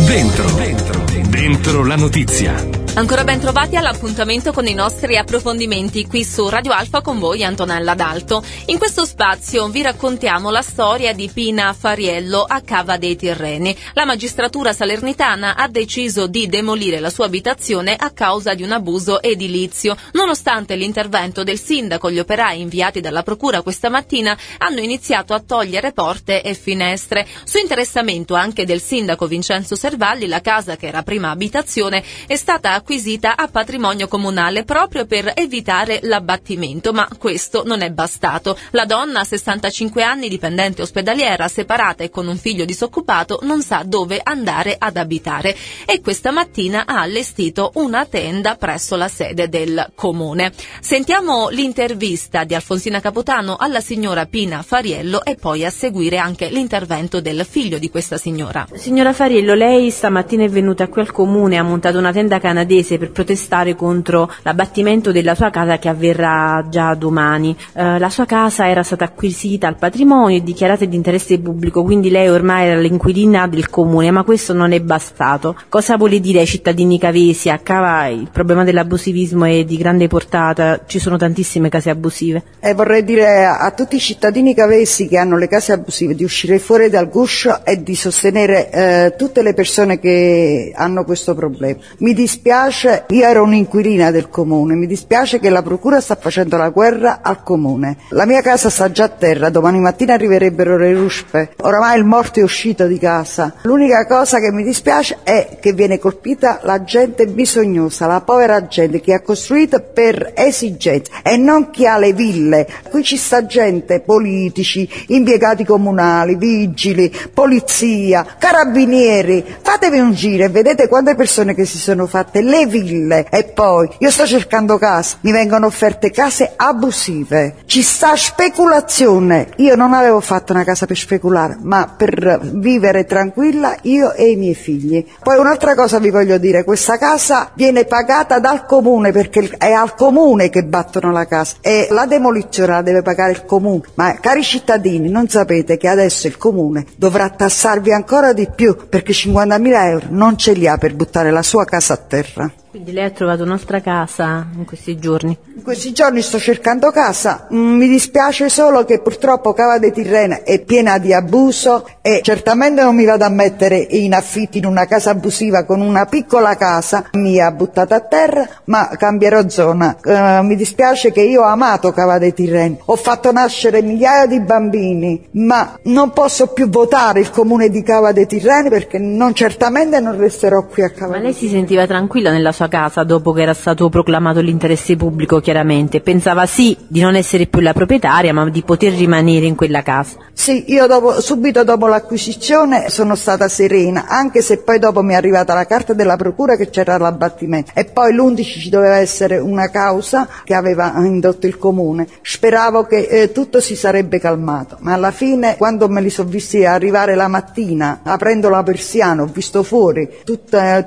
Dentro la notizia. Ancora ben trovati all'appuntamento con i nostri approfondimenti qui su Radio Alfa, con voi Antonella Dalto. In questo spazio vi raccontiamo la storia di Pina Fariello a Cava dei Tirreni. La magistratura salernitana ha deciso di demolire la sua abitazione a causa di un abuso edilizio. Nonostante l'intervento del sindaco, gli operai inviati dalla procura questa mattina hanno iniziato a togliere porte e finestre. Su interessamento anche del sindaco Vincenzo Servalli, la casa, che era prima abitazione, è stata acquisita a patrimonio comunale proprio per evitare l'abbattimento, ma questo non è bastato. La donna, 65 anni, dipendente ospedaliera, separata e con un figlio disoccupato, non sa dove andare ad abitare e questa mattina ha allestito una tenda presso la sede del comune. Sentiamo l'intervista di Alfonsina Capotano alla signora Pina Fariello e poi a seguire anche l'intervento del figlio di questa signora. Signora Fariello, lei stamattina è venuta qui al comune, ha montato una tenda canadese per protestare contro l'abbattimento della sua casa che avverrà già domani. La sua casa era stata acquisita al patrimonio e dichiarata di interesse pubblico, quindi lei ormai era l'inquilina del comune, ma questo non è bastato. Cosa vuole dire ai cittadini cavesi? A Cava il problema dell'abusivismo è di grande portata, ci sono tantissime case abusive. Vorrei dire a tutti i cittadini cavesi che hanno le case abusive di uscire fuori dal guscio e di sostenere tutte le persone che hanno questo problema. Mi dispiace, io ero un'inquilina del comune, mi dispiace che la procura sta facendo la guerra al comune. La mia casa sta già a terra, domani mattina arriverebbero le ruspe, oramai il morto è uscito di casa. L'unica cosa che mi dispiace è che viene colpita la gente bisognosa, la povera gente che ha costruito per esigenze e non chi ha le ville. Qui ci sta gente, politici, impiegati comunali, vigili, polizia, carabinieri. Fatevi un giro e vedete quante persone che si sono fatte le ville. E poi io sto cercando case, mi vengono offerte case abusive, ci sta speculazione. Io non avevo fatto una casa per speculare, ma per vivere tranquilla io e i miei figli. Poi un'altra cosa vi voglio dire, questa casa viene pagata dal comune perché è al comune che battono la casa e la demolizione la deve pagare il comune. Ma cari cittadini, non sapete che adesso il comune dovrà tassarvi ancora di più perché 50.000 euro non ce li ha per buttare la sua casa a terra. Quindi lei ha trovato un'altra casa in questi giorni? In questi giorni sto cercando casa, mi dispiace solo che purtroppo Cava dei Tirreni è piena di abuso e certamente non mi vado a mettere in affitto in una casa abusiva con una piccola casa mia buttata a terra, ma cambierò zona. Mi dispiace che io ho amato Cava dei Tirreni, ho fatto nascere migliaia di bambini, ma non posso più votare il comune di Cava dei Tirreni perché certamente non resterò qui a Cava. Ma lei si sentiva tranquilla nella sua casa dopo che era stato proclamato l'interesse pubblico, chiaramente? Pensava sì di non essere più la proprietaria, ma di poter rimanere in quella casa? Sì, io subito dopo l'acquisizione sono stata serena, anche se poi dopo mi è arrivata la carta della procura che c'era l'abbattimento e poi l'11 ci doveva essere una causa che aveva indotto il comune. Speravo che tutto si sarebbe calmato, ma alla fine quando me li sono visti arrivare la mattina aprendo la persiana ho visto fuori tutta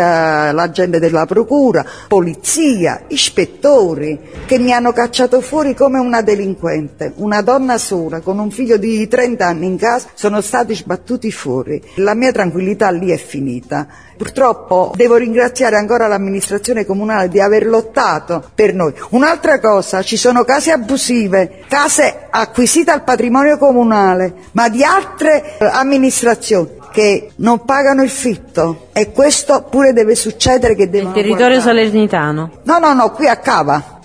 la gente della procura, polizia, ispettori che mi hanno cacciato fuori come una delinquente. Una donna sola con un figlio di 30 anni in casa sono stati sbattuti fuori. La mia tranquillità lì è finita. Purtroppo devo ringraziare ancora l'amministrazione comunale di aver lottato per noi. Un'altra cosa, ci sono case abusive, case acquisite al patrimonio comunale, ma di altre amministrazioni che non pagano il fitto e questo pure deve succedere che devono Il territorio guardare. salernitano? No, qui a Cava.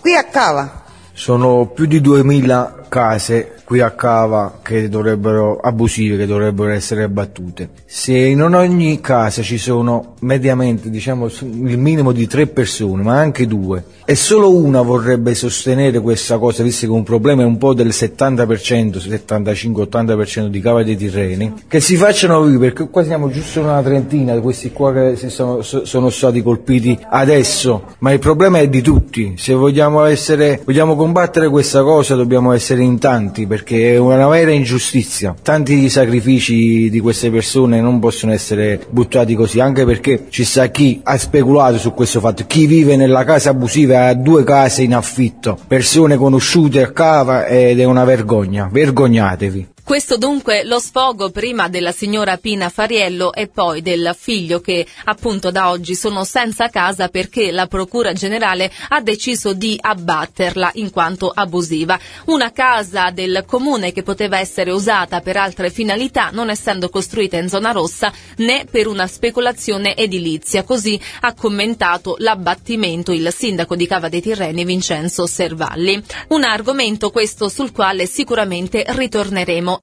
Sono più di 2000 case qui a Cava che dovrebbero abusive, che dovrebbero essere abbattute. Se in ogni casa ci sono mediamente, diciamo, il minimo di 3 persone, ma anche 2, e solo una vorrebbe sostenere questa cosa, visto che un problema è un po' del 70%, 75-80% di Cava dei Tirreni, che si facciano vivere, perché qua siamo giusto una trentina di questi qua che sono stati colpiti adesso, ma il problema è di tutti. Se vogliamo combattere questa cosa dobbiamo essere in tanti, perché è una vera ingiustizia. Tanti sacrifici di queste persone non possono essere buttati così, anche perché ci sta chi ha speculato su questo fatto, chi vive nella casa abusiva ha 2 case in affitto, persone conosciute a Cava, ed è una vergogna. Vergognatevi. Questo dunque lo sfogo prima della signora Pina Fariello e poi del figlio che appunto da oggi sono senza casa perché la Procura Generale ha deciso di abbatterla in quanto abusiva. Una casa del comune che poteva essere usata per altre finalità, non essendo costruita in zona rossa né per una speculazione edilizia. Così ha commentato l'abbattimento il sindaco di Cava dei Tirreni Vincenzo Servalli. Un argomento questo sul quale sicuramente ritorneremo